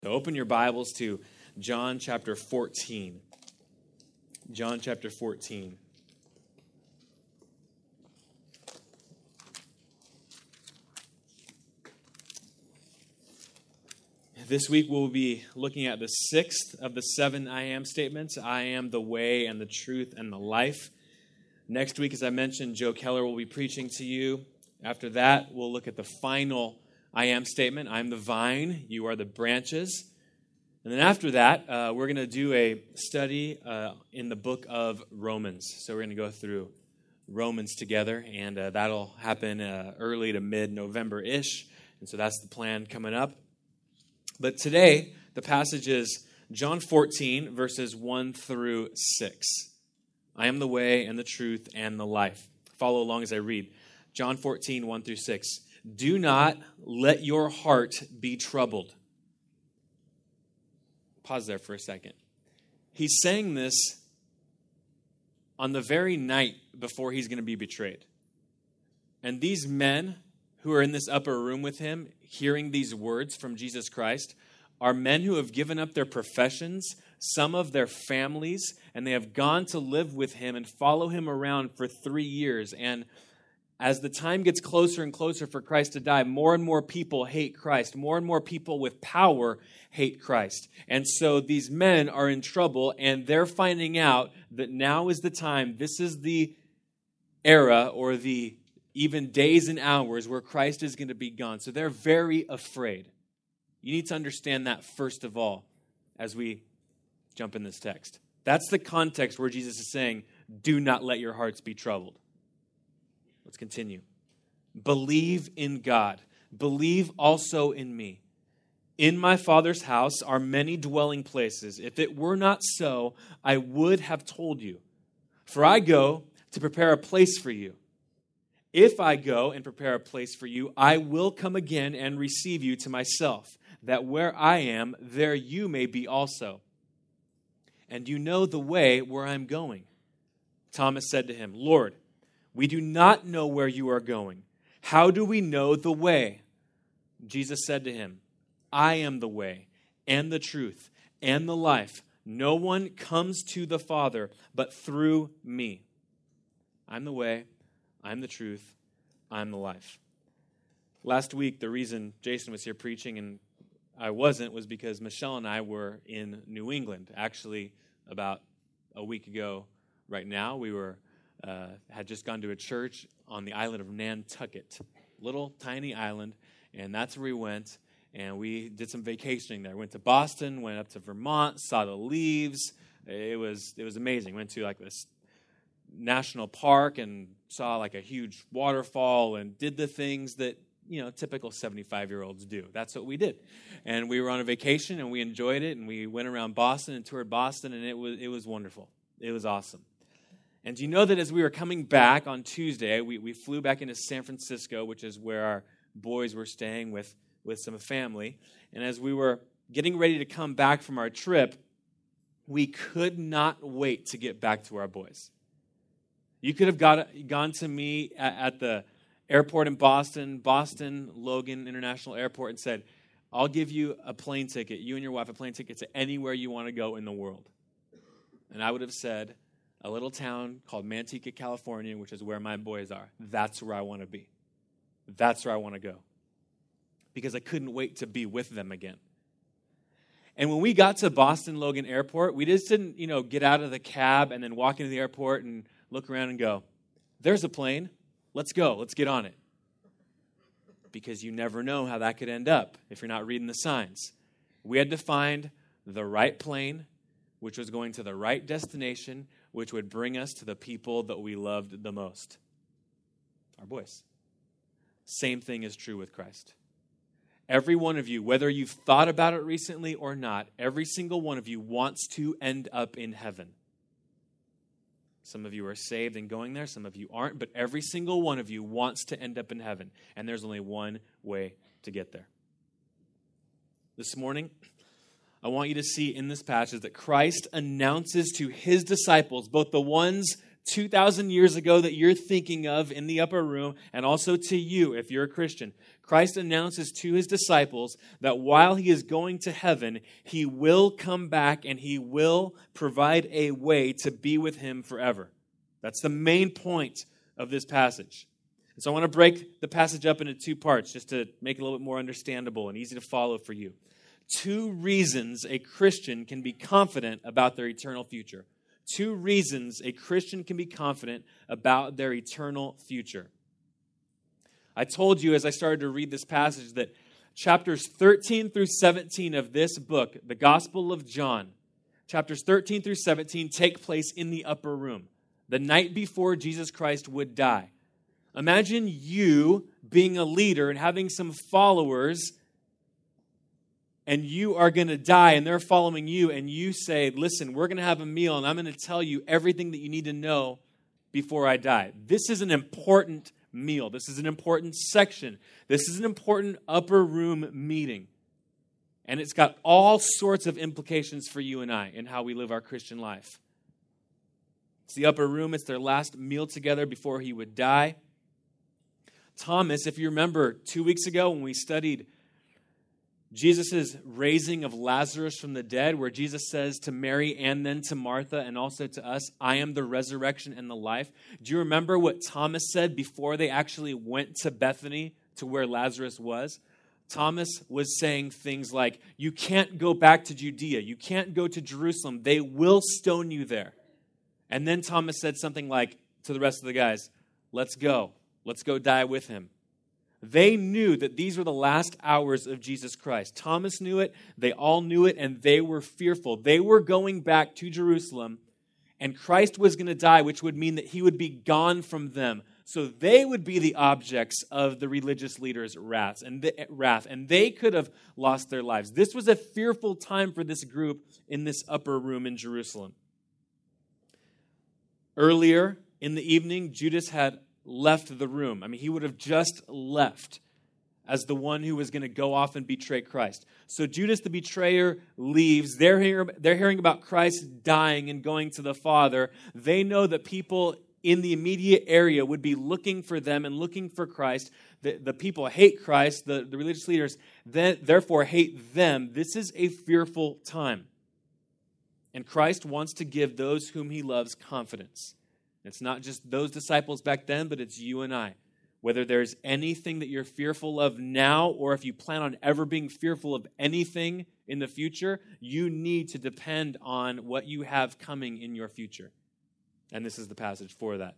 So open your Bibles to John chapter 14. John chapter 14. This week we'll be looking at the sixth of the 7 I am statements. I am the way and the truth and the life. Next week, as I mentioned, Joe Keller will be preaching to you. After that, we'll look at the final I am statement. I'm the vine, you are the branches. And then after that, we're going to do a study in the book of Romans. So we're going to go through Romans together, and that'll happen early to mid-November-ish. And so that's the plan coming up. But today, the passage is John 14, verses 1 through 6. I am the way and the truth and the life. Follow along as I read. John 14, 1 through 6. Do not let your heart be troubled. Pause there for a second. He's saying this on the very night before he's going to be betrayed. And these men who are in this upper room with him, hearing these words from Jesus Christ, are men who have given up their professions, some of their families, and they have gone to live with him and follow him around for 3 years. And as the time gets closer and closer for Christ to die, more and more people hate Christ. More and more people with power hate Christ. And so these men are in trouble, and they're finding out that now is the time, this is the era or the even days and hours where Christ is going to be gone. So they're very afraid. You need to understand that first of all as we jump in this text. That's the context where Jesus is saying, do not let your hearts be troubled. Let's continue. Believe in God. Believe also in me. In my Father's house are many dwelling places. If it were not so, I would have told you. For I go to prepare a place for you. If I go and prepare a place for you, I will come again and receive you to myself, that where I am, there you may be also. And you know the way where I'm going. Thomas said to him, Lord, we do not know where you are going. How do we know the way? Jesus said to him, I am the way and the truth and the life. No one comes to the Father but through me. I'm the way, I'm the truth, I'm the life. Last week, the reason Jason was here preaching and I wasn't was because Michelle and I were in New England. Actually, about a week ago right now, we had just gone to a church on the island of Nantucket, little tiny island, and that's where we went, and we did some vacationing there. Went to Boston, went up to Vermont, saw the leaves. It was amazing. Went to like this national park and saw like a huge waterfall and did the things that, typical 75-year-olds do. That's what we did. And we were on a vacation, and we enjoyed it, and we went around Boston and toured Boston, and it was wonderful. It was awesome. And do you know that as we were coming back on Tuesday, we flew back into San Francisco, which is where our boys were staying with some family. And as we were getting ready to come back from our trip, we could not wait to get back to our boys. You could have gone to me at the airport in Boston Logan International Airport, and said, I'll give you a plane ticket, you and your wife a plane ticket to anywhere you want to go in the world. And I would have said, a little town called Manteca, California, which is where my boys are. That's where I want to be. That's where I want to go. Because I couldn't wait to be with them again. And when we got to Boston Logan Airport, we just didn't, get out of the cab and then walk into the airport and look around and go, there's a plane. Let's go. Let's get on it. Because you never know how that could end up if you're not reading the signs. We had to find the right plane, which was going to the right destination, which would bring us to the people that we loved the most, our boys. Same thing is true with Christ. Every one of you, whether you've thought about it recently or not, every single one of you wants to end up in heaven. Some of you are saved and going there, some of you aren't, but every single one of you wants to end up in heaven, and there's only one way to get there. This morning, I want you to see in this passage that Christ announces to his disciples, both the ones 2,000 years ago that you're thinking of in the upper room, and also to you if you're a Christian. Christ announces to his disciples that while he is going to heaven, he will come back and he will provide a way to be with him forever. That's the main point of this passage. And so I want to break the passage up into two parts just to make it a little bit more understandable and easy to follow for you. 2 reasons a Christian can be confident about their eternal future. 2 reasons a Christian can be confident about their eternal future. I told you as I started to read this passage that chapters 13 through 17 of this book, the Gospel of John, chapters 13 through 17 take place in the upper room, the night before Jesus Christ would die. Imagine you being a leader and having some followers, and you are going to die, and they're following you, and you say, listen, we're going to have a meal, and I'm going to tell you everything that you need to know before I die. This is an important meal. This is an important section. This is an important upper room meeting. And it's got all sorts of implications for you and I in how we live our Christian life. It's the upper room. It's their last meal together before he would die. Thomas, if you remember 2 weeks ago when we studied Jesus' raising of Lazarus from the dead, where Jesus says to Mary and then to Martha and also to us, I am the resurrection and the life. Do you remember what Thomas said before they actually went to Bethany, to where Lazarus was? Thomas was saying things like, you can't go back to Judea. You can't go to Jerusalem. They will stone you there. And then Thomas said something like to the rest of the guys, let's go. Let's go die with him. They knew that these were the last hours of Jesus Christ. Thomas knew it, they all knew it, and they were fearful. They were going back to Jerusalem, and Christ was going to die, which would mean that he would be gone from them. So they would be the objects of the religious leaders' wrath, and they could have lost their lives. This was a fearful time for this group in this upper room in Jerusalem. Earlier in the evening, Judas had left the room. I mean, he would have just left as the one who was going to go off and betray Christ. So Judas the betrayer leaves. They're hearing about Christ dying and going to the Father. They know that people in the immediate area would be looking for them and looking for Christ. The people hate Christ. The religious leaders therefore hate them. This is a fearful time. And Christ wants to give those whom he loves confidence. It's not just those disciples back then, but it's you and I. Whether there's anything that you're fearful of now, or if you plan on ever being fearful of anything in the future, you need to depend on what you have coming in your future. And this is the passage for that.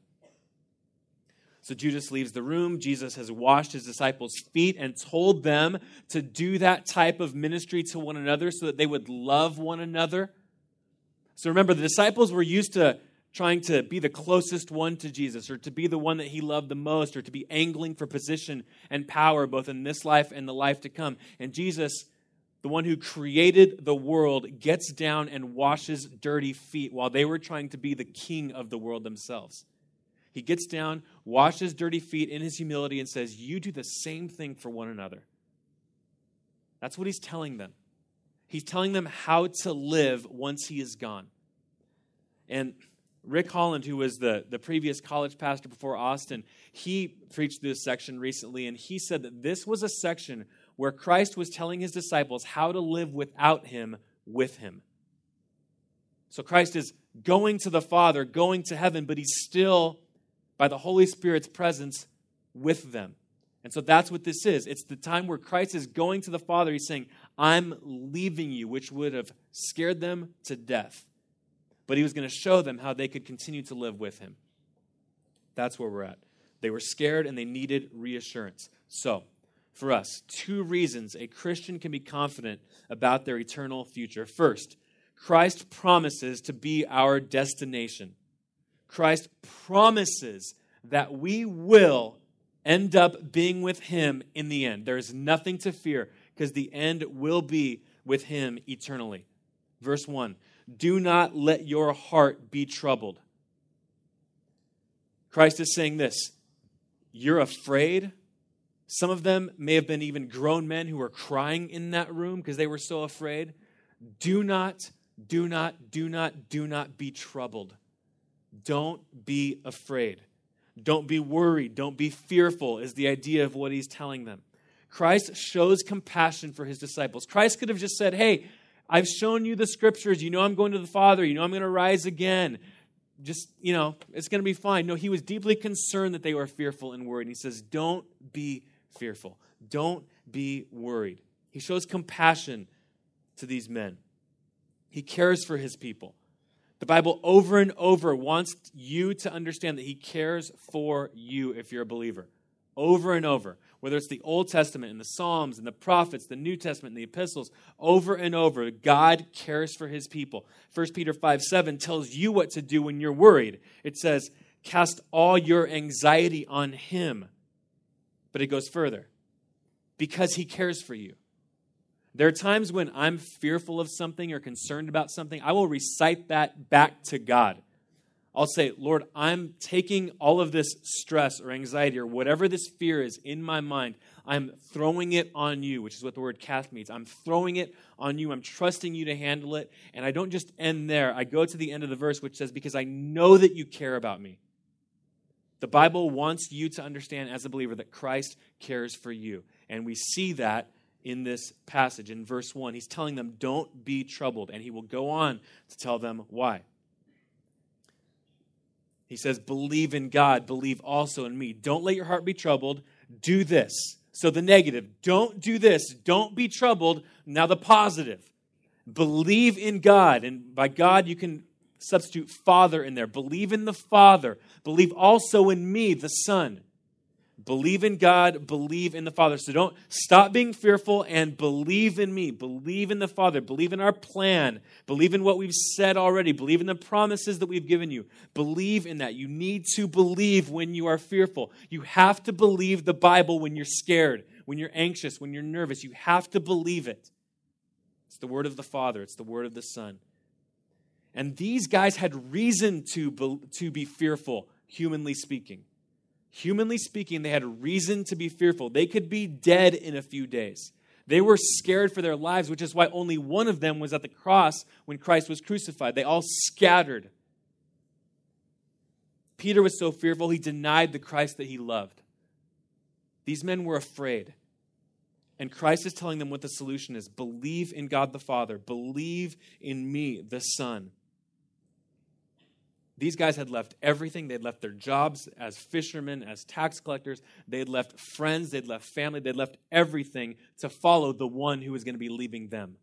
So Judas leaves the room. Jesus has washed his disciples' feet and told them to do that type of ministry to one another so that they would love one another. So remember, the disciples were used to trying to be the closest one to Jesus, or to be the one that he loved the most, or to be angling for position and power both in this life and the life to come. And Jesus, the one who created the world, gets down and washes dirty feet while they were trying to be the king of the world themselves. He gets down, washes dirty feet in his humility, and says, you do the same thing for one another. That's what he's telling them. He's telling them how to live once he is gone. And Rick Holland, who was the previous college pastor before Austin, he preached this section recently, and he said that this was a section where Christ was telling his disciples how to live without him with him. So Christ is going to the Father, going to heaven, but he's still, by the Holy Spirit's presence, with them. And so that's what this is. It's the time where Christ is going to the Father. He's saying, I'm leaving you, which would have scared them to death. But he was going to show them how they could continue to live with him. That's where we're at. They were scared and they needed reassurance. So, for us, 2 reasons a Christian can be confident about their eternal future. First, Christ promises to be our destination. Christ promises that we will end up being with him in the end. There is nothing to fear because the end will be with him eternally. Verse 1. Do not let your heart be troubled. Christ is saying this. You're afraid. Some of them may have been even grown men who were crying in that room because they were so afraid. Do not be troubled. Don't be afraid. Don't be worried. Don't be fearful is the idea of what he's telling them. Christ shows compassion for his disciples. Christ could have just said, hey, I've shown you the scriptures. You know I'm going to the Father. You know I'm going to rise again. Just, it's going to be fine. No, he was deeply concerned that they were fearful and worried. And he says, don't be fearful. Don't be worried. He shows compassion to these men. He cares for his people. The Bible over and over wants you to understand that he cares for you if you're a believer. Over and over. Whether it's the Old Testament and the Psalms and the prophets, the New Testament and the epistles, over and over, God cares for his people. 1 Peter 5:7 tells you what to do when you're worried. It says, cast all your anxiety on him. But it goes further. Because he cares for you. There are times when I'm fearful of something or concerned about something. I will recite that back to God. I'll say, Lord, I'm taking all of this stress or anxiety or whatever this fear is in my mind. I'm throwing it on you, which is what the word cast means. I'm throwing it on you. I'm trusting you to handle it. And I don't just end there. I go to the end of the verse, which says, because I know that you care about me. The Bible wants you to understand as a believer that Christ cares for you. And we see that in this passage. In verse 1, he's telling them, don't be troubled. And he will go on to tell them why. He says, believe in God, believe also in me. Don't let your heart be troubled. Do this. So the negative, don't do this. Don't be troubled. Now the positive, believe in God. And by God, you can substitute Father in there. Believe in the Father. Believe also in me, the Son. Believe in God, believe in the Father. So don't stop being fearful and believe in me. Believe in the Father. Believe in our plan. Believe in what we've said already. Believe in the promises that we've given you. Believe in that. You need to believe when you are fearful. You have to believe the Bible when you're scared, when you're anxious, when you're nervous. You have to believe it. It's the word of the Father. It's the word of the Son. And these guys had reason to be fearful, humanly speaking. Humanly speaking, they had a reason to be fearful. They could be dead in a few days. They were scared for their lives, which is why only one of them was at the cross when Christ was crucified. They all scattered. Peter was so fearful, he denied the Christ that he loved. These men were afraid. And Christ is telling them what the solution is. Believe in God the Father. Believe in me, the Son. These guys had left everything. They'd left their jobs as fishermen, as tax collectors. They'd left friends. They'd left family. They'd left everything to follow the one who was going to be leaving them.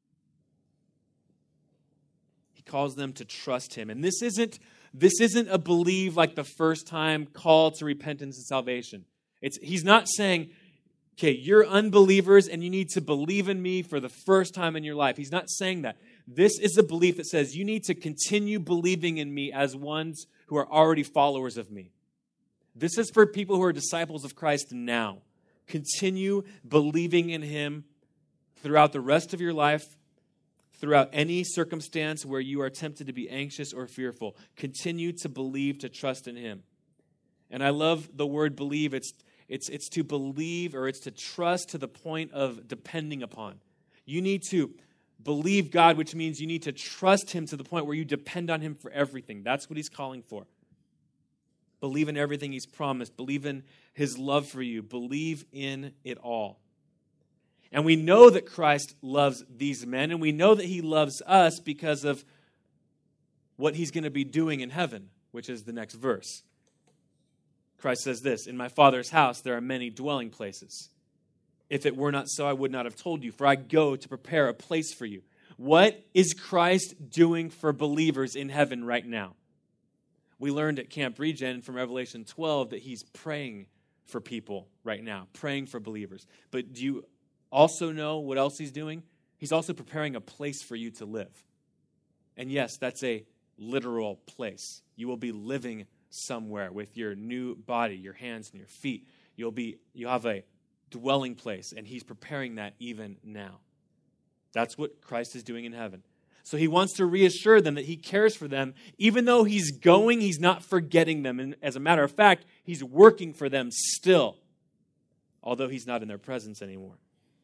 He calls them to trust him. And this isn't a believe like the first time call to repentance and salvation. He's not saying, okay, you're unbelievers and you need to believe in me for the first time in your life. He's not saying that. This is a belief that says you need to continue believing in me as ones who are already followers of me. This is for people who are disciples of Christ now. Continue believing in him throughout the rest of your life, throughout any circumstance where you are tempted to be anxious or fearful. Continue to believe, to trust in him. And I love the word believe. It's to believe, or it's to trust to the point of depending upon. You need to believe God, which means you need to trust him to the point where you depend on him for everything. That's what he's calling for. Believe in everything he's promised. Believe in his love for you. Believe in it all. And we know that Christ loves these men, and we know that he loves us because of what he's going to be doing in heaven, which is the next verse. Christ says this, in my Father's house there are many dwelling places. If it were not so, I would not have told you, for I go to prepare a place for you. What is Christ doing for believers in heaven right now? We learned at Camp Regen from Revelation 12 that he's praying for people right now, praying for believers. But do you also know what else he's doing? He's also preparing a place for you to live. And yes, that's a literal place. You will be living somewhere with your new body, your hands and your feet. You'll have a dwelling place, and he's preparing that even now. That's what Christ is doing in heaven. So he wants to reassure them that he cares for them. Even though he's going, he's not forgetting them. And as a matter of fact, he's working for them still, although he's not in their presence anymore.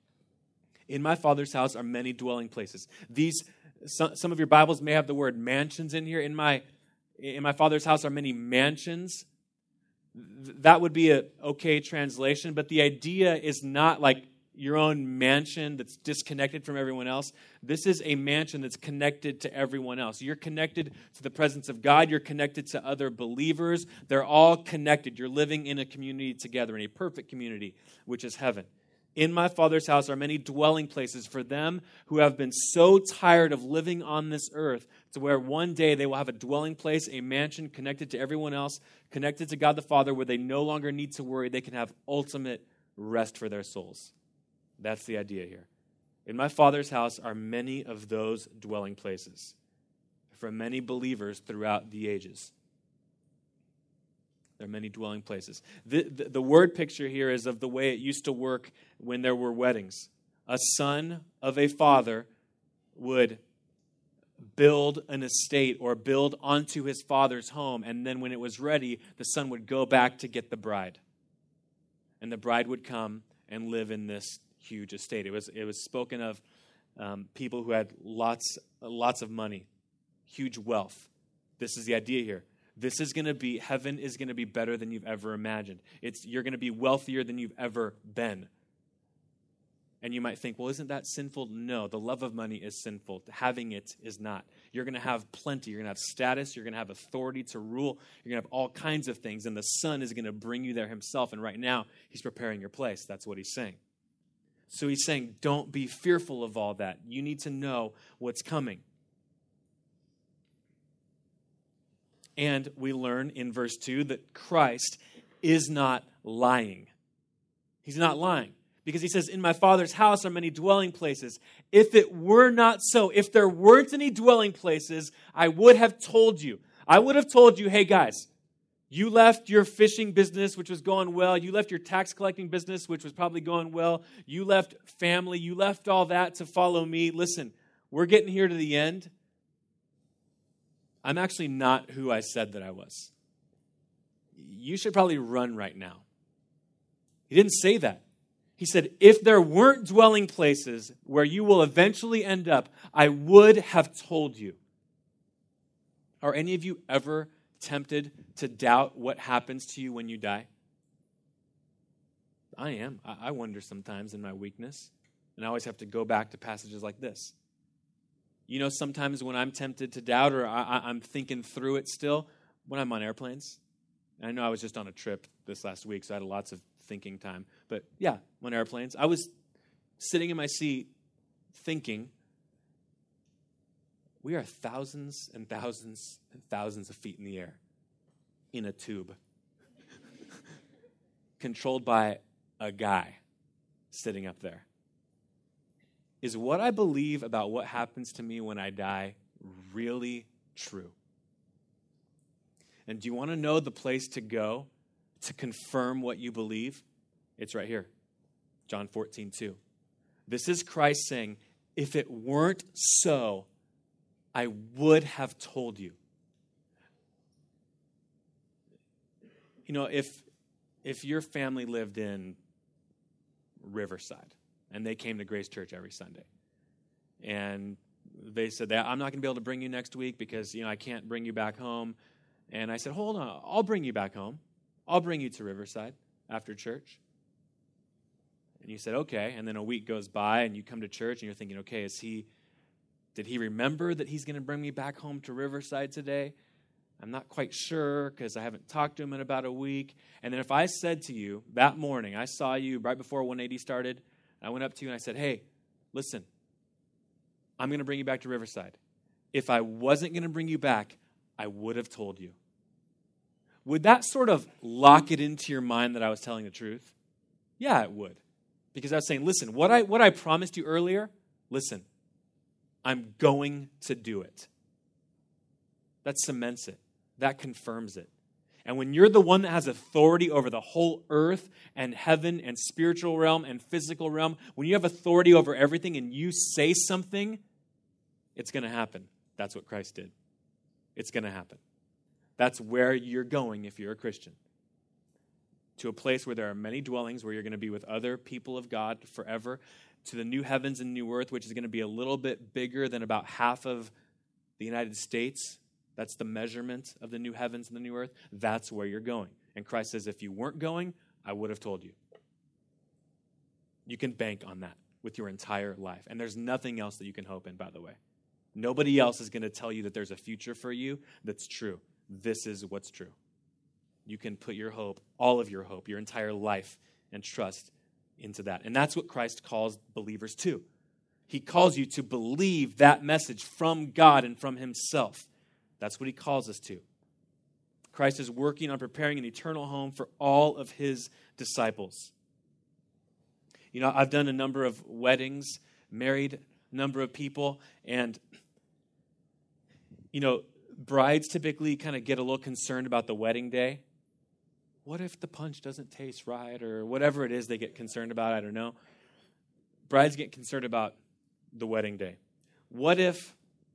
In my Father's house are many dwelling places. Some of your Bibles may have the word mansions in here. In In my Father's house are many mansions. That would be an okay translation, but the idea is not like your own mansion that's disconnected from everyone else. This is a mansion that's connected to everyone else. You're connected to the presence of God. You're connected to other believers. They're all connected. You're living in a community together, in a perfect community, which is heaven. In my Father's house are many dwelling places for them who have been so tired of living on this earth to where one day they will have a dwelling place, a mansion connected to everyone else, connected to God the Father, where they no longer need to worry. They can have ultimate rest for their souls. That's the idea here. In my Father's house are many of those dwelling places for many believers throughout the ages. There are many dwelling places. The word picture here is of the way it used to work when there were weddings. A son of a father would build an estate or build onto his father's home, and then when it was ready, the son would go back to get the bride. And the bride would come and live in this huge estate. It was spoken of people who had lots of money, huge wealth. This is the idea here. Heaven is going to be better than you've ever imagined. You're going to be wealthier than you've ever been. And you might think, well, isn't that sinful? No, the love of money is sinful. Having it is not. You're going to have plenty. You're going to have status. You're going to have authority to rule. You're going to have all kinds of things. And the Son is going to bring you there himself. And right now, he's preparing your place. That's what he's saying. So he's saying, don't be fearful of all that. You need to know what's coming. And we learn in verse 2 that Christ is not lying. He's not lying. Because he says, in my Father's house are many dwelling places. If it were not so, if there weren't any dwelling places, I would have told you. I would have told you, hey guys, you left your fishing business, which was going well. You left your tax collecting business, which was probably going well. You left family. You left all that to follow me. Listen, we're getting here to the end. I'm actually not who I said that I was. You should probably run right now. He didn't say that. He said, if there weren't dwelling places where you will eventually end up, I would have told you. Are any of you ever tempted to doubt what happens to you when you die? I am. I wonder sometimes in my weakness. And I always have to go back to passages like this. You know, sometimes when I'm tempted to doubt or I'm thinking through it still, when I'm on airplanes. And I know I was just on a trip this last week, so I had lots of thinking time. But yeah, on airplanes. I was sitting in my seat thinking, we are thousands and thousands and thousands of feet in the air in a tube controlled by a guy sitting up there. Is what I believe about what happens to me when I die really true? And do you want to know the place to go to confirm what you believe? It's right here, John 14:2. This is Christ saying, if it weren't so, I would have told you. You know, if your family lived in Riverside and they came to Grace Church every Sunday and they said that I'm not going to be able to bring you next week because, I can't bring you back home. And I said, hold on, I'll bring you back home. I'll bring you to Riverside after church. And you said, okay. And then a week goes by and you come to church and you're thinking, okay, did he remember that he's going to bring me back home to Riverside today? I'm not quite sure because I haven't talked to him in about a week. And then if I said to you that morning, I saw you right before 180 started, I went up to you and I said, hey, listen, I'm going to bring you back to Riverside. If I wasn't going to bring you back, I would have told you. Would that sort of lock it into your mind that I was telling the truth? Yeah, it would. Because I was saying, listen, what I promised you earlier, listen, I'm going to do it. That cements it. That confirms it. And when you're the one that has authority over the whole earth and heaven and spiritual realm and physical realm, when you have authority over everything and you say something, it's going to happen. That's what Christ did. It's going to happen. That's where you're going if you're a Christian. To a place where there are many dwellings, where you're going to be with other people of God forever, to the new heavens and new earth, which is going to be a little bit bigger than about half of the United States. That's the measurement of the new heavens and the new earth. That's where you're going. And Christ says, if you weren't going, I would have told you. You can bank on that with your entire life. And there's nothing else that you can hope in, by the way. Nobody else is going to tell you that there's a future for you that's true. This is what's true. You can put your hope, all of your hope, your entire life and trust into that. And that's what Christ calls believers to. He calls you to believe that message from God and from himself. That's what he calls us to. Christ is working on preparing an eternal home for all of his disciples. You know, I've done a number of weddings, married a number of people, and, you know, brides typically kind of get a little concerned about the wedding day. What if the punch doesn't taste right, or whatever it is they get concerned about, I don't know. Brides get concerned about the wedding day. What if,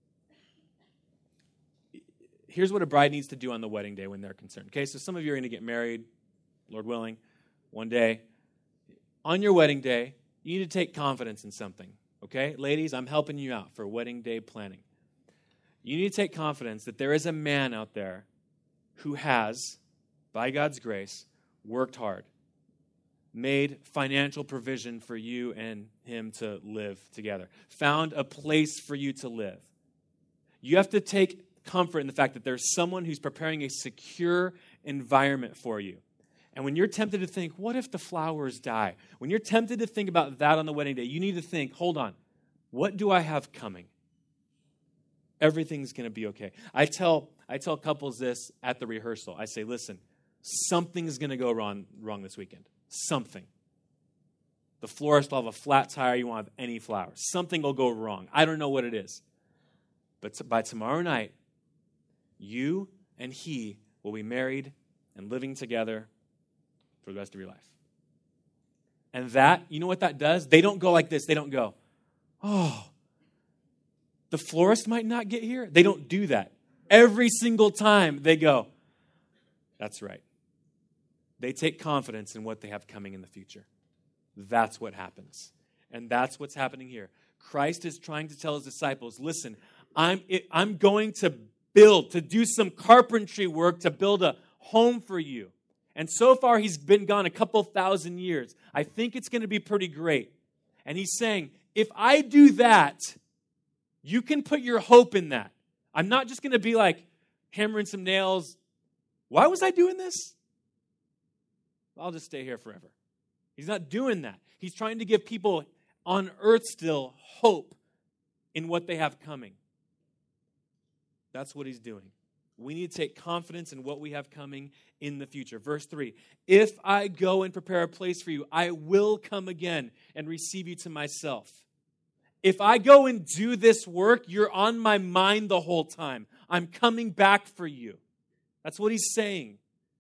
here's what a bride needs to do on the wedding day when they're concerned. Okay, so some of you are going to get married, Lord willing, one day. On your wedding day, you need to take confidence in something. Okay, ladies, I'm helping you out for wedding day planning. You need to take confidence that there is a man out there who has, by God's grace, worked hard, made financial provision for you and him to live together, found a place for you to live. You have to take comfort in the fact that there's someone who's preparing a secure environment for you. And when you're tempted to think, what if the flowers die? When you're tempted to think about that on the wedding day, you need to think, hold on, what do I have coming? Everything's going to be okay. I tell couples this at the rehearsal. I say, listen, something's going to go wrong this weekend. Something. The florist will have a flat tire. You won't have any flowers. Something will go wrong. I don't know what it is. But by tomorrow night, you and he will be married and living together for the rest of your life. And that, you know what that does? They don't go like this. They don't go, oh, the florist might not get here. They don't do that. Every single time they go, that's right. They take confidence in what they have coming in the future. That's what happens. And that's what's happening here. Christ is trying to tell his disciples, listen, I'm going to do some carpentry work to build a home for you. And so far, he's been gone a couple thousand years. I think it's going to be pretty great. And he's saying, if I do that, you can put your hope in that. I'm not just going to be like hammering some nails. Why was I doing this? I'll just stay here forever. He's not doing that. He's trying to give people on earth still hope in what they have coming. That's what he's doing. We need to take confidence in what we have coming in the future. Verse 3, if I go and prepare a place for you, I will come again and receive you to myself. If I go and do this work, you're on my mind the whole time. I'm coming back for you. That's what he's saying.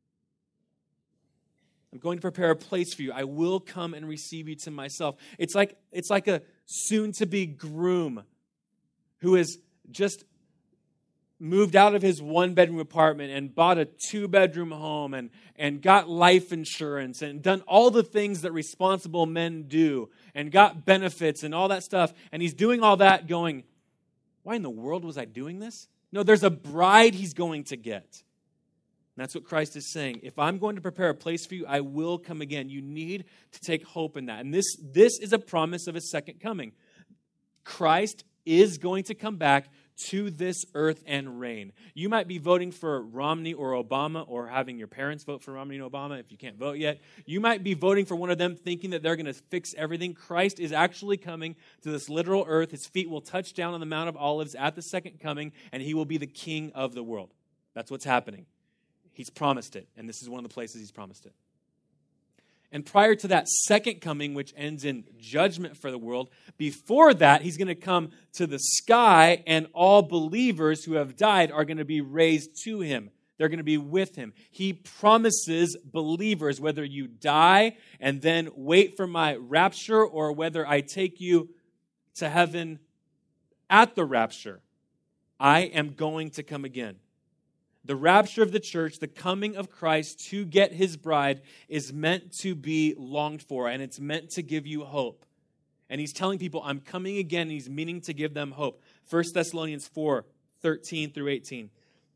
I'm going to prepare a place for you. I will come and receive you to myself. It's like a soon-to-be groom who has just moved out of his one-bedroom apartment and bought a two-bedroom home and got life insurance and done all the things that responsible men do and got benefits and all that stuff. And he's doing all that going, why in the world was I doing this? No, there's a bride he's going to get. And that's what Christ is saying. If I'm going to prepare a place for you, I will come again. You need to take hope in that. And this is a promise of his second coming. Christ is going to come back to this earth and reign. You might be voting for Romney or Obama, or having your parents vote for Romney and Obama if you can't vote yet. You might be voting for one of them thinking that they're going to fix everything. Christ is actually coming to this literal earth. His feet will touch down on the Mount of Olives at the second coming, and he will be the king of the world. That's what's happening. He's promised it, and this is one of the places he's promised it. And prior to that second coming, which ends in judgment for the world, before that, he's going to come to the sky, and all believers who have died are going to be raised to him. They're going to be with him. He promises believers, whether you die and then wait for my rapture, or whether I take you to heaven at the rapture, I am going to come again. The rapture of the church, the coming of Christ to get his bride, is meant to be longed for, and it's meant to give you hope. And he's telling people, I'm coming again, and he's meaning to give them hope. 1 Thessalonians 4, 13 through 18.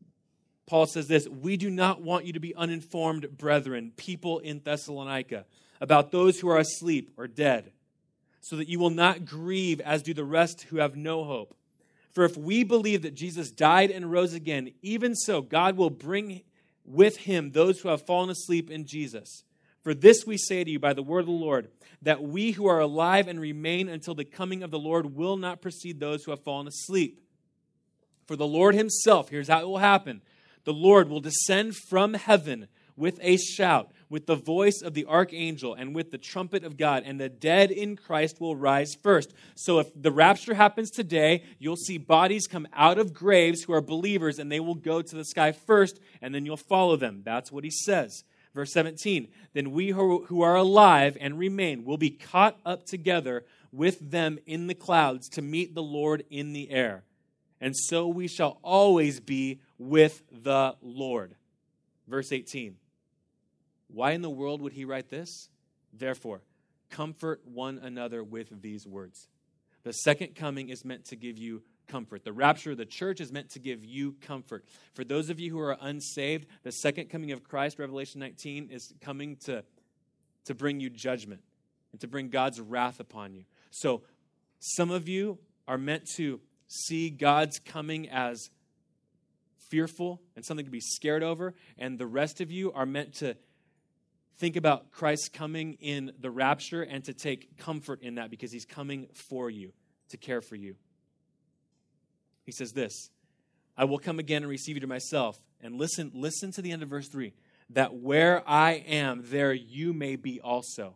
Paul says this, "We do not want you to be uninformed, brethren, people in Thessalonica, about those who are asleep or dead, so that you will not grieve as do the rest who have no hope. For if we believe that Jesus died and rose again, even so God will bring with him those who have fallen asleep in Jesus. For this we say to you by the word of the Lord, that we who are alive and remain until the coming of the Lord will not precede those who have fallen asleep. For the Lord himself," here's how it will happen, "the Lord will descend from heaven with a shout, with the voice of the archangel, and with the trumpet of God, and the dead in Christ will rise first." So if the rapture happens today, you'll see bodies come out of graves who are believers, and they will go to the sky first, and then you'll follow them. That's what he says. Verse 17, "Then we who are alive and remain will be caught up together with them in the clouds to meet the Lord in the air. And so we shall always be with the Lord." Verse 18. Why in the world would he write this? "Therefore, comfort one another with these words." The second coming is meant to give you comfort. The rapture of the church is meant to give you comfort. For those of you who are unsaved, the second coming of Christ, Revelation 19, is coming to bring you judgment and to bring God's wrath upon you. So some of you are meant to see God's coming as fearful and something to be scared over, and the rest of you are meant to think about Christ's coming in the rapture and to take comfort in that because he's coming for you, to care for you. He says this, "I will come again and receive you to myself." And listen to the end of verse 3. "That where I am, there you may be also."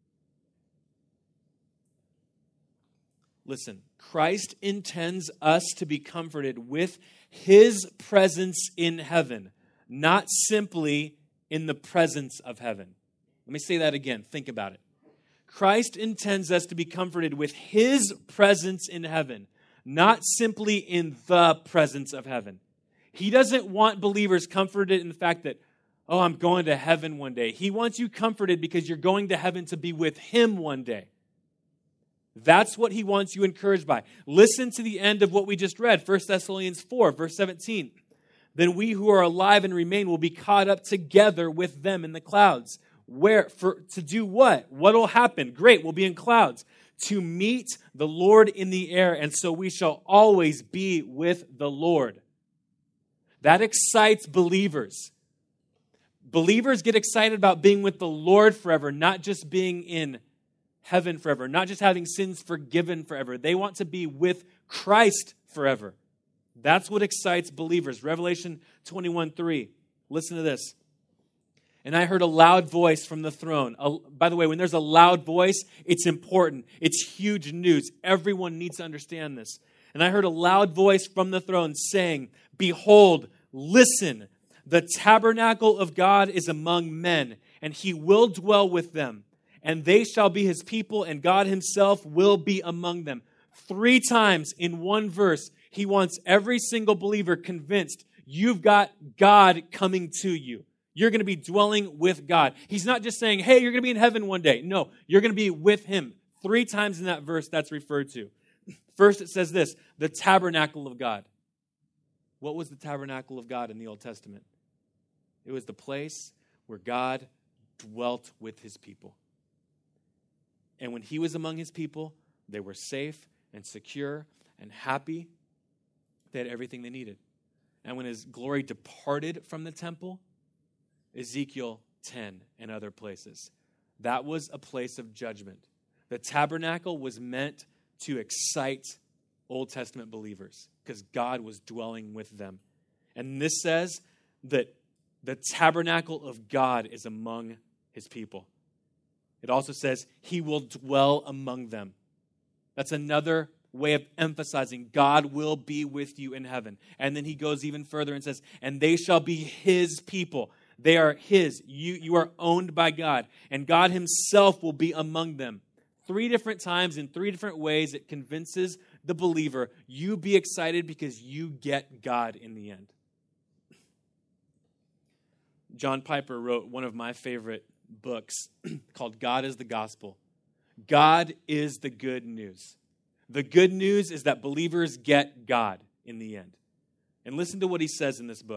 Listen, Christ intends us to be comforted with his presence in heaven, not simply in the presence of heaven. Let me say that again. Think about it. Christ intends us to be comforted with his presence in heaven, not simply in the presence of heaven. He doesn't want believers comforted in the fact that, "Oh, I'm going to heaven one day." He wants you comforted because you're going to heaven to be with him one day. That's what he wants you encouraged by. Listen to the end of what we just read, 1 Thessalonians 4, verse 17. "Then we who are alive and remain will be caught up together with them in the clouds." To do what? What will happen? Great, we'll be in clouds. "To meet the Lord in the air, and so we shall always be with the Lord." That excites believers. Believers get excited about being with the Lord forever, not just being in heaven forever, not just having sins forgiven forever. They want to be with Christ forever. That's what excites believers. Revelation 21:3. Listen to this. "And I heard a loud voice from the throne." By the way, when there's a loud voice, it's important. It's huge news. Everyone needs to understand this. "And I heard a loud voice from the throne saying, 'Behold, listen, the tabernacle of God is among men, and he will dwell with them. And they shall be his people, and God himself will be among them.'" 3 times in one verse, he wants every single believer convinced you've got God coming to you. You're going to be dwelling with God. He's not just saying, "Hey, you're going to be in heaven one day." No, you're going to be with him. 3 times in that verse that's referred to. First, it says this, the tabernacle of God. What was the tabernacle of God in the Old Testament? It was the place where God dwelt with his people. And when he was among his people, they were safe and secure and happy. They had everything they needed. And when his glory departed from the temple, Ezekiel 10 and other places, that was a place of judgment. The tabernacle was meant to excite Old Testament believers because God was dwelling with them. And this says that the tabernacle of God is among his people. It also says he will dwell among them. That's another way of emphasizing God will be with you in heaven. And then he goes even further and says, "And they shall be his people." They are his. You are owned by God. And God himself will be among them. 3 different times in 3 different ways it convinces the believer, you be excited because you get God in the end. John Piper wrote one of my favorite books called God is the Gospel. God is the good news. The good news is that believers get God in the end. And listen to what he says in this book.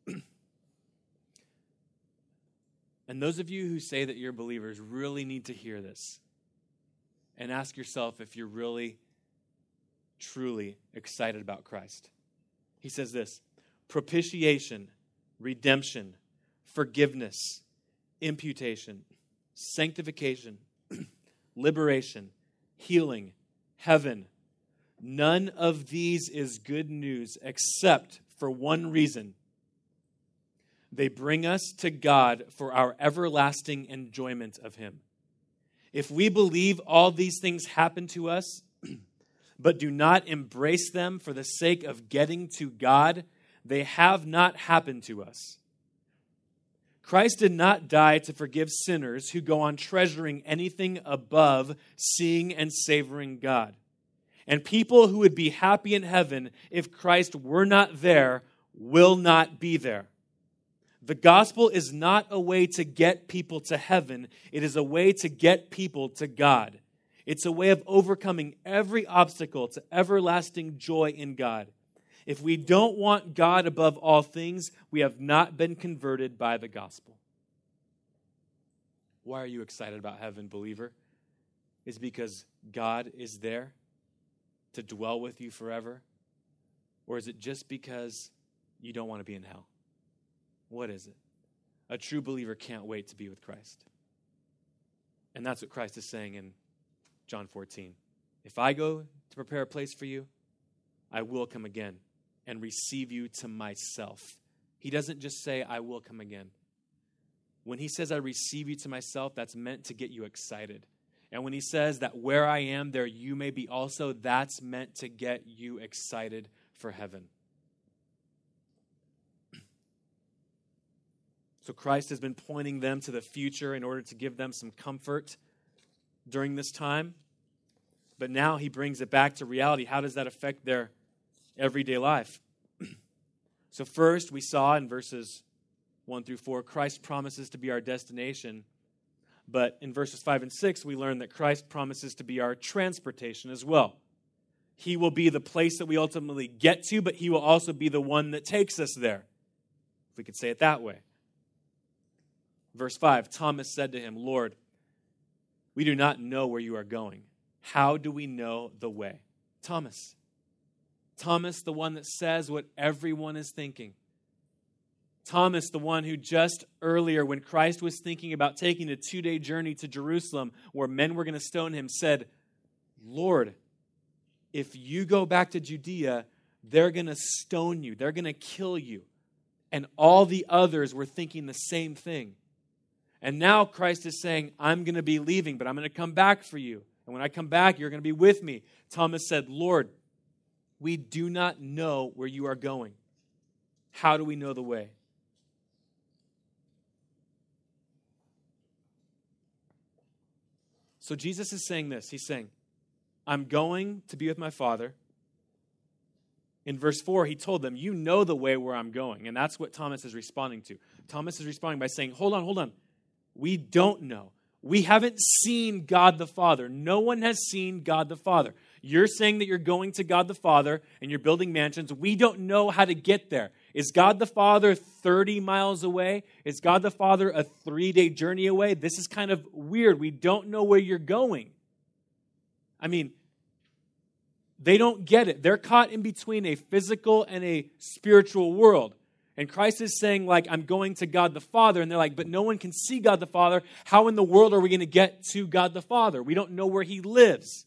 And those of you who say that you're believers really need to hear this and ask yourself if you're really, truly excited about Christ. He says this: propitiation, redemption, forgiveness, imputation, sanctification, liberation, healing, heaven. None of these is good news except for one reason. They bring us to God for our everlasting enjoyment of Him. If we believe all these things happen to us, but do not embrace them for the sake of getting to God, they have not happened to us. Christ did not die to forgive sinners who go on treasuring anything above seeing and savoring God. And people who would be happy in heaven if Christ were not there will not be there. The gospel is not a way to get people to heaven. It is a way to get people to God. It's a way of overcoming every obstacle to everlasting joy in God. If we don't want God above all things, we have not been converted by the gospel. Why are you excited about heaven, believer? It's because God is there to dwell with you forever? Or is it just because you don't want to be in hell? What is it? A true believer can't wait to be with Christ. And that's what Christ is saying in John 14. If I go to prepare a place for you, I will come again and receive you to myself. He doesn't just say, I will come again. When he says, I receive you to myself, that's meant to get you excited. And when he says that where I am, there you may be also, that's meant to get you excited for heaven. So Christ has been pointing them to the future in order to give them some comfort during this time. But now he brings it back to reality. How does that affect their everyday life? So first, we saw in verses 1 through 4, Christ promises to be our destination. But in verses 5 and 6, we learn that Christ promises to be our transportation as well. He will be the place that we ultimately get to, but he will also be the one that takes us there, if we could say it that way. Verse 5, Thomas said to him, Lord, we do not know where you are going. How do we know the way? Thomas, the one that says what everyone is thinking. Thomas, the one who just earlier, when Christ was thinking about taking a 2-day journey to Jerusalem where men were going to stone him, said, Lord, if you go back to Judea, they're going to stone you. They're going to kill you. And all the others were thinking the same thing. And now Christ is saying, I'm going to be leaving, but I'm going to come back for you. And when I come back, you're going to be with me. Thomas said, Lord, we do not know where you are going. How do we know the way? So Jesus is saying this. He's saying, I'm going to be with my Father. In verse 4, he told them, you know the way where I'm going. And that's what Thomas is responding to. Thomas is responding by saying, hold on. We don't know. We haven't seen God the Father. No one has seen God the Father. You're saying that you're going to God the Father and you're building mansions. We don't know how to get there. Is God the Father 30 miles away? Is God the Father a 3-day journey away? This is kind of weird. We don't know where you're going. I mean, they don't get it. They're caught in between a physical and a spiritual world. And Christ is saying, like, I'm going to God the Father. And they're like, but no one can see God the Father. How in the world are we going to get to God the Father? We don't know where he lives.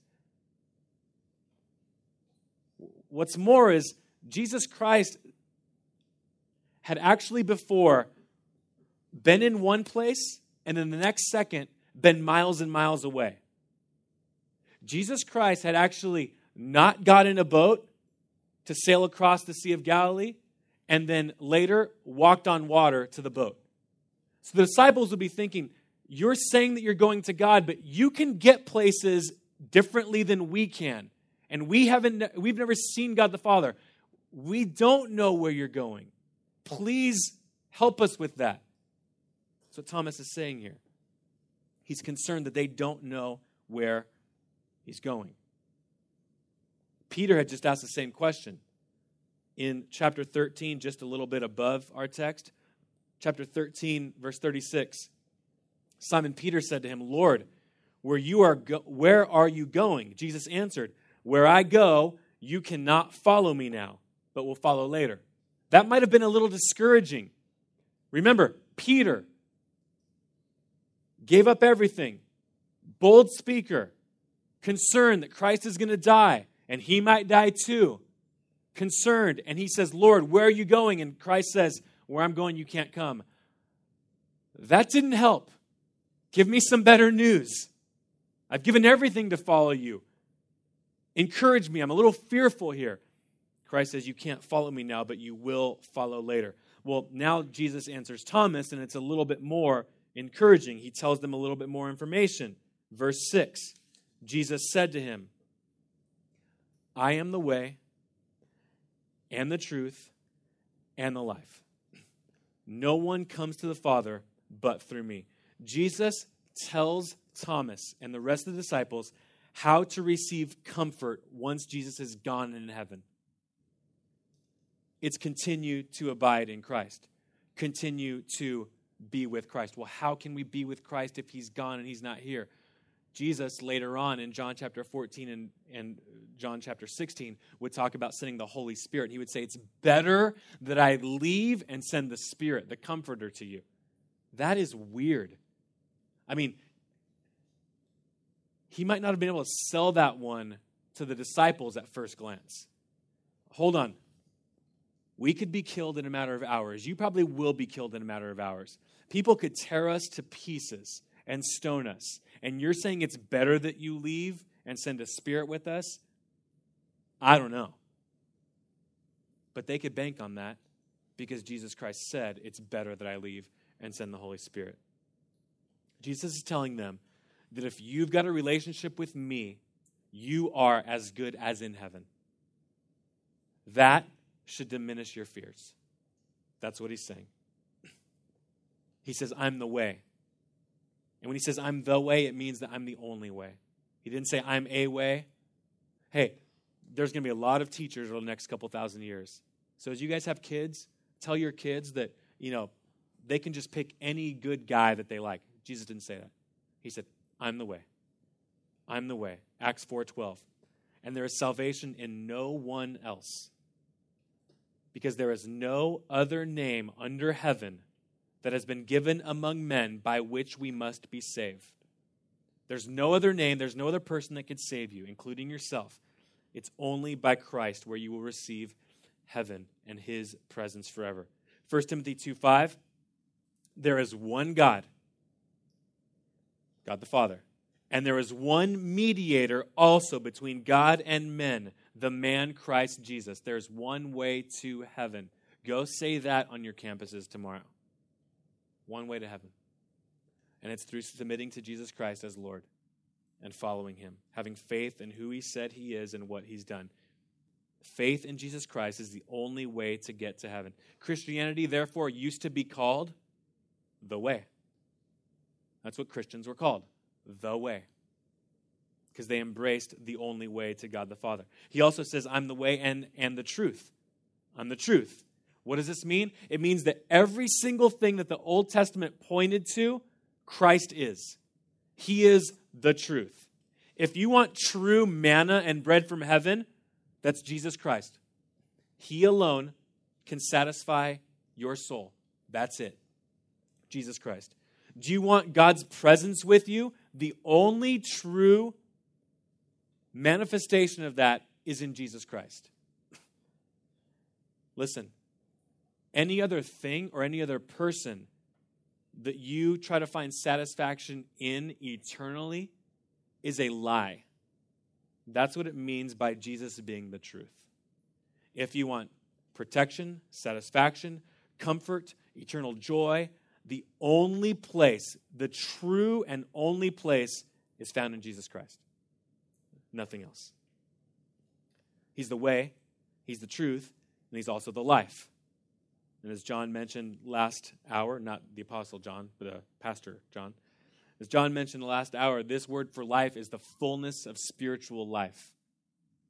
What's more is Jesus Christ had actually before been in one place and in the next second been miles and miles away. Jesus Christ had actually not got in a boat to sail across the Sea of Galilee and then later walked on water to the boat. So the disciples would be thinking, you're saying that you're going to God, but you can get places differently than we can. And we've never seen God the Father. We don't know where you're going. Please help us with that. That's what Thomas is saying here. He's concerned that they don't know where he's going. Peter had just asked the same question. in chapter 13, just a little bit above our text. Chapter 13, verse 36. Simon Peter said to him, Lord, where are you going? Jesus answered, where I go, you cannot follow me now, but will follow later. That might have been a little discouraging. Remember, Peter gave up everything. Bold speaker. Concerned that Christ is going to die, and he might die too. Concerned, and he says, Lord, where are you going? And Christ says, where I'm going, you can't come. That didn't help. Give me some better news. I've given everything to follow you. Encourage me. I'm a little fearful here. Christ says, you can't follow me now, but you will follow later. Well, now Jesus answers Thomas, and it's a little bit more encouraging. He tells them a little bit more information. Verse 6, Jesus said to him, I am the way and the truth and the life. No one comes to the Father but through me. Jesus tells Thomas and the rest of the disciples how to receive comfort once Jesus is gone in heaven. It's continue to abide in Christ. Continue to be with Christ. Well, how can we be with Christ if he's gone and he's not here? Jesus later on in John chapter 14 and John chapter 16 would talk about sending the Holy Spirit. He would say, it's better that I leave and send the Spirit, the Comforter, to you. That is weird. I mean, he might not have been able to sell that one to the disciples at first glance. Hold on. We could be killed in a matter of hours. You probably will be killed in a matter of hours. People could tear us to pieces and stone us. And you're saying it's better that you leave and send a Spirit with us? I don't know. But they could bank on that because Jesus Christ said, it's better that I leave and send the Holy Spirit. Jesus is telling them that if you've got a relationship with me, you are as good as in heaven. That should diminish your fears. That's what he's saying. He says, I'm the way. And when he says I'm the way, it means that I'm the only way. He didn't say I'm a way. Hey, there's going to be a lot of teachers over the next couple thousand years. So as you guys have kids, tell your kids that, they can just pick any good guy that they like. Jesus didn't say that. He said, I'm the way. I'm the way. Acts 4:12. And there is salvation in no one else. Because there is no other name under heaven that has been given among men by which we must be saved. There's no other name, there's no other person that could save you, including yourself. It's only by Christ where you will receive heaven and his presence forever. 1 Timothy 2:5, there is one God, God the Father, and there is one mediator also between God and men, the man Christ Jesus. There's one way to heaven. Go say that on your campuses tomorrow. One way to heaven. And it's through submitting to Jesus Christ as Lord and following him, having faith in who he said he is and what he's done. Faith in Jesus Christ is the only way to get to heaven. Christianity, therefore, used to be called the way. That's what Christians were called, the way, because they embraced the only way to God the Father. He also says, I'm the way and the truth. I'm the truth. What does this mean? It means that every single thing that the Old Testament pointed to, Christ is. He is the truth. If you want true manna and bread from heaven, that's Jesus Christ. He alone can satisfy your soul. That's it. Jesus Christ. Do you want God's presence with you? The only true manifestation of that is in Jesus Christ. Listen, any other thing or any other person that you try to find satisfaction in eternally is a lie. That's what it means by Jesus being the truth. If you want protection, satisfaction, comfort, eternal joy, the only place, the true and only place is found in Jesus Christ. Nothing else. He's the way, he's the truth, and he's also the life. And as John mentioned last hour, not the Apostle John, but Pastor John, as John mentioned the last hour, this word for life is the fullness of spiritual life.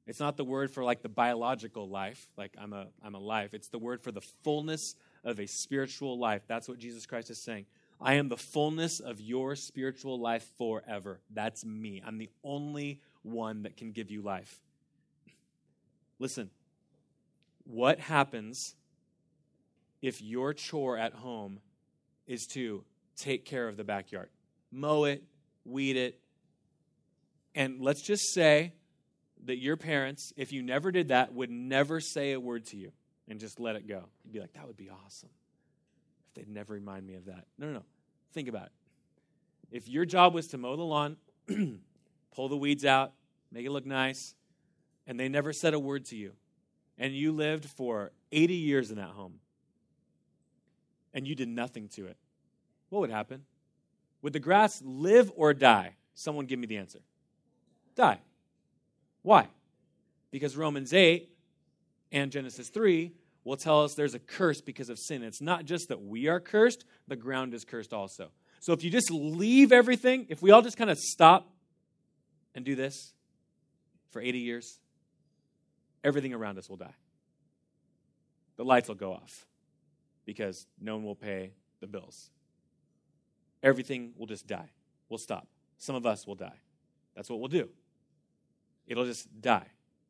It's not the word for like the biological life, like I'm a life. It's the word for the fullness of a spiritual life. That's what Jesus Christ is saying. I am the fullness of your spiritual life forever. That's me. I'm the only one that can give you life. Listen, what happens if your chore at home is to take care of the backyard? Mow it, weed it. And let's just say that your parents, if you never did that, would never say a word to you and just let it go. You'd be like, that would be awesome if they'd never remind me of that. No. Think about it. If your job was to mow the lawn, pull the weeds out, make it look nice, and they never said a word to you, and you lived for 80 years in that home, and you did nothing to it, what would happen? Would the grass live or die? Someone give me the answer. Die. Why? Because Romans 8 and Genesis 3 will tell us there's a curse because of sin. It's not just that we are cursed, the ground is cursed also. So if you just leave everything, if we all just kind of stop and do this for 80 years, everything around us will die. The lights will go off because no one will pay the bills. Everything will just die. We'll stop. Some of us will die. That's what we'll do. It'll just die.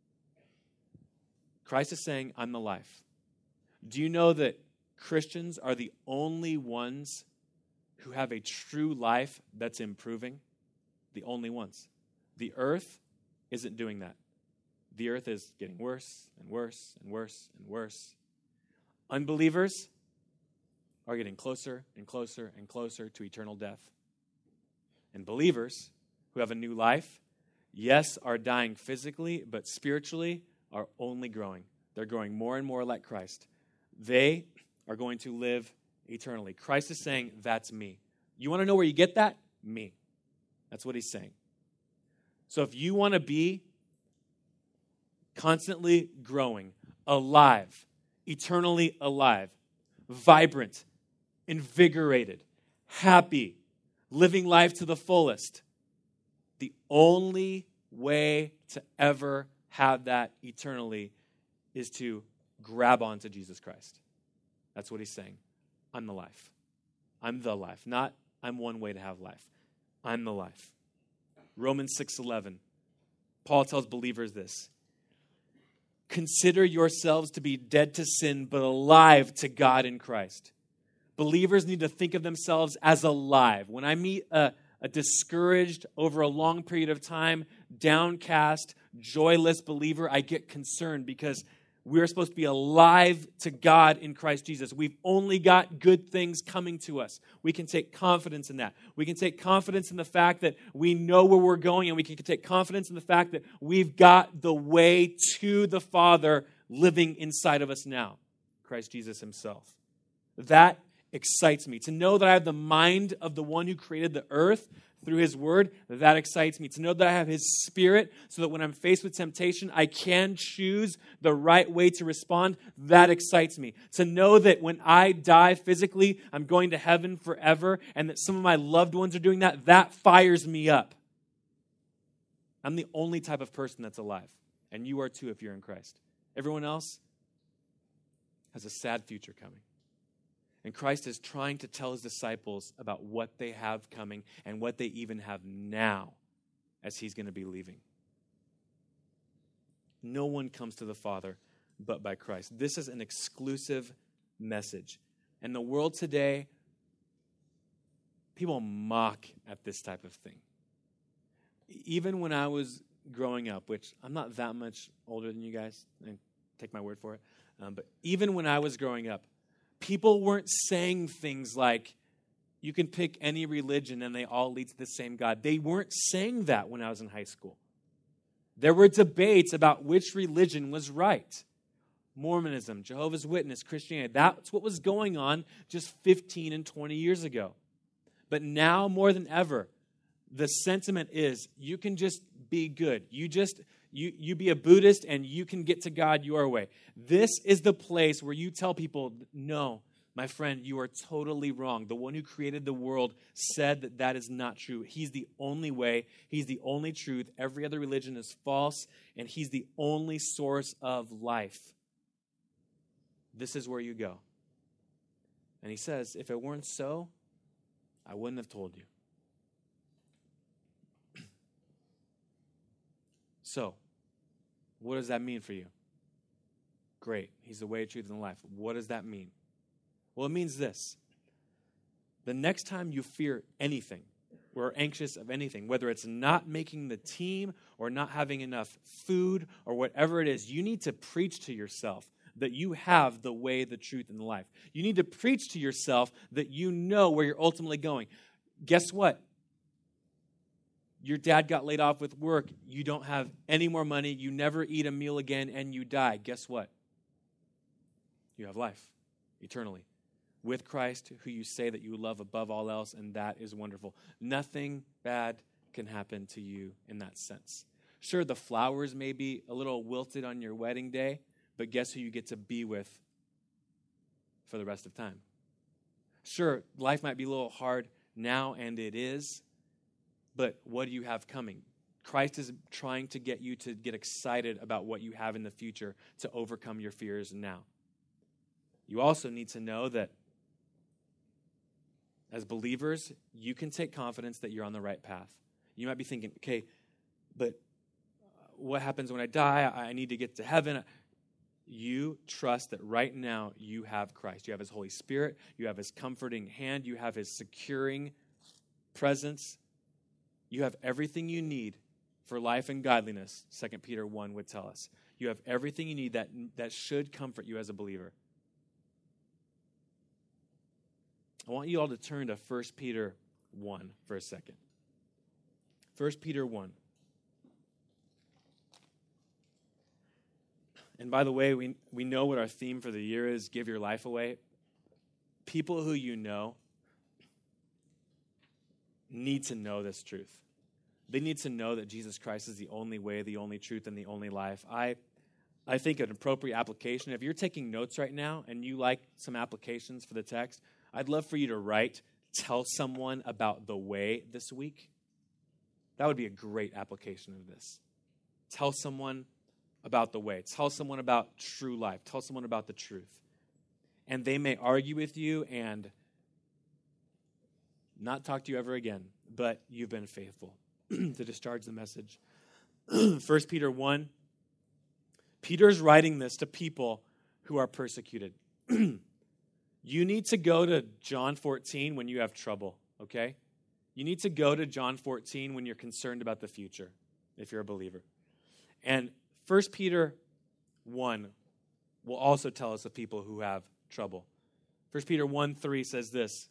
Christ is saying, I'm the life. Do you know that Christians are the only ones who have a true life that's improving? The only ones. The earth isn't doing that. The earth is getting worse and worse and worse and worse. Unbelievers are getting closer and closer and closer to eternal death. And believers who have a new life, yes, are dying physically, but spiritually are only growing. They're growing more and more like Christ. They are going to live eternally. Christ is saying, that's me. You want to know where you get that? Me. That's what he's saying. So if you want to be constantly growing, alive, eternally alive, vibrant, invigorated, happy, living life to the fullest, the only way to ever have that eternally is to grab onto Jesus Christ. That's what he's saying. I'm the life. I'm the life. Not I'm one way to have life. I'm the life. Romans 6:11. Paul tells believers this. Consider yourselves to be dead to sin, but alive to God in Christ. Believers need to think of themselves as alive. When I meet a discouraged, over a long period of time, downcast, joyless believer, I get concerned because we're supposed to be alive to God in Christ Jesus. We've only got good things coming to us. We can take confidence in that. We can take confidence in the fact that we know where we're going, and we can take confidence in the fact that we've got the way to the Father living inside of us now, Christ Jesus himself. That excites me. To know that I have the mind of the one who created the earth through his word, that excites me. To know that I have his spirit so that when I'm faced with temptation, I can choose the right way to respond, that excites me. To know that when I die physically, I'm going to heaven forever, and that some of my loved ones are doing that, that fires me up. I'm the only type of person that's alive, and you are too if you're in Christ. Everyone else has a sad future coming. And Christ is trying to tell his disciples about what they have coming and what they even have now as he's going to be leaving. No one comes to the Father but by Christ. This is an exclusive message. And the world today, people mock at this type of thing. Even when I was growing up, which I'm not that much older than you guys, and take my word for it, but even when I was growing up, people weren't saying things like, you can pick any religion and they all lead to the same God. They weren't saying that when I was in high school. There were debates about which religion was right. Mormonism, Jehovah's Witness, Christianity. That's what was going on just 15 and 20 years ago. But now more than ever, the sentiment is you can just be good. You be a Buddhist and you can get to God your way. This is the place where you tell people, no, My friend, you are totally wrong. The one who created the world said that that is not true. He's the only way. He's the only truth. Every other religion is false, and he's the only source of life. This is where you go. And he says, if it weren't so, I wouldn't have told you. So, what does that mean for you? Great. He's the way, truth, and life. What does that mean? Well, it means this. The next time you fear anything or are anxious of anything, whether it's not making the team or not having enough food or whatever it is, you need to preach to yourself that you have the way, the truth, and the life. You need to preach to yourself that you know where you're ultimately going. Guess what? Your dad got laid off with work. You don't have any more money. You never eat a meal again, and you die. Guess what? You have life eternally with Christ, who you say that you love above all else, and that is wonderful. Nothing bad can happen to you in that sense. Sure, the flowers may be a little wilted on your wedding day, but guess who you get to be with for the rest of time? Sure, life might be a little hard now, and it is, but what do you have coming? Christ is trying to get you to get excited about what you have in the future to overcome your fears now. You also need to know that as believers, you can take confidence that you're on the right path. You might be thinking, okay, but what happens when I die? I need to get to heaven. You trust that right now you have Christ. You have his Holy Spirit. You have his comforting hand. You have his securing presence. You have everything you need for life and godliness, 2 Peter 1 would tell us. You have everything you need that should comfort you as a believer. I want you all to turn to 1 Peter 1 for a second. 1 Peter 1. And by the way, we know what our theme for the year is, give your life away. People who you know need to know this truth. They need to know that Jesus Christ is the only way, the only truth, and the only life. I think an appropriate application, if you're taking notes right now and you like some applications for the text, I'd love for you to write, tell someone about the way this week. That would be a great application of this. Tell someone about the way. Tell someone about true life. Tell someone about the truth. And they may argue with you and not talk to you ever again, but you've been faithful to discharge the message. 1 Peter 1, Peter's writing this to people who are persecuted. You need to go to John 14 when you have trouble, okay? You need to go to John 14 when you're concerned about the future, if you're a believer. And 1 Peter 1 will also tell us of people who have trouble. 1 Peter 1:3 says this,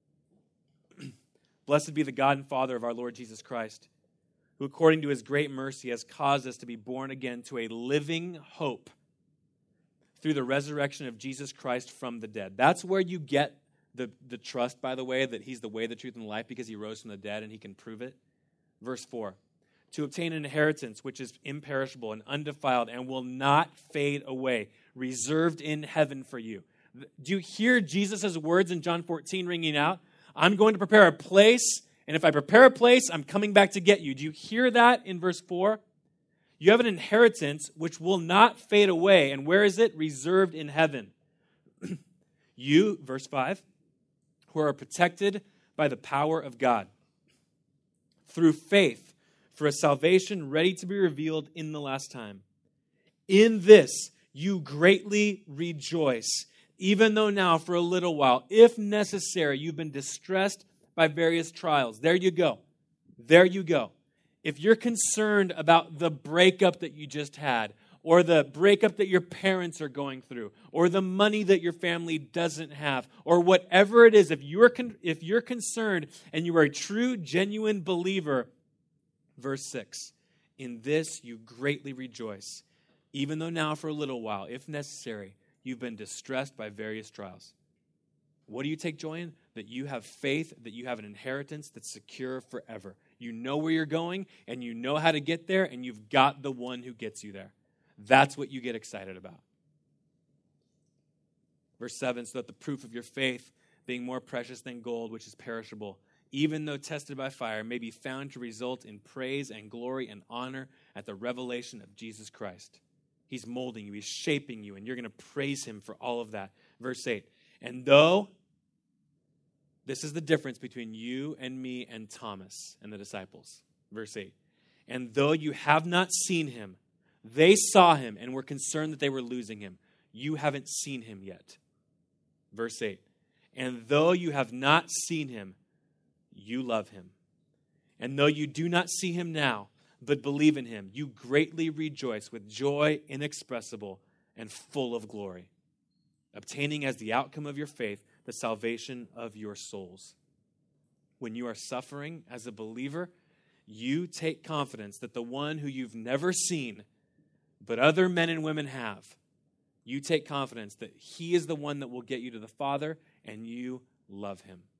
Blessed be the God and Father of our Lord Jesus Christ, who according to his great mercy has caused us to be born again to a living hope through the resurrection of Jesus Christ from the dead. That's where you get the trust, by the way, that he's the way, the truth, and the life, because he rose from the dead and he can prove it. Verse 4, to obtain an inheritance which is imperishable and undefiled and will not fade away, reserved in heaven for you. Do you hear Jesus' words in John 14 ringing out? I'm going to prepare a place, and if I prepare a place, I'm coming back to get you. Do you hear that in verse 4? You have an inheritance which will not fade away. And where is it? Reserved in heaven. You, verse 5, who are protected by the power of God through faith for a salvation ready to be revealed in the last time. In this you greatly rejoice, even though now for a little while, if necessary, you've been distressed by various trials. There you go. There you go. If you're concerned about the breakup that you just had, or the breakup that your parents are going through, or the money that your family doesn't have, or whatever it is, if you're concerned and you are a true, genuine believer, verse 6, in this you greatly rejoice, even though now for a little while, if necessary, you've been distressed by various trials. What do you take joy in? That you have faith, that you have an inheritance that's secure forever. You know where you're going, and you know how to get there, and you've got the one who gets you there. That's what you get excited about. Verse 7, so that the proof of your faith, being more precious than gold, which is perishable, even though tested by fire, may be found to result in praise and glory and honor at the revelation of Jesus Christ. He's molding you, he's shaping you, and you're going to praise him for all of that. Verse 8, and though, this is the difference between you and me and Thomas and the disciples. Verse 8, and though you have not seen him, they saw him and were concerned that they were losing him. You haven't seen him yet. Verse 8, and though you have not seen him, you love him. And though you do not see him now, but believe in him, you greatly rejoice with joy inexpressible and full of glory, obtaining as the outcome of your faith the salvation of your souls. When you are suffering as a believer, you take confidence that the one who you've never seen, but other men and women have, you take confidence that he is the one that will get you to the Father, and you love him.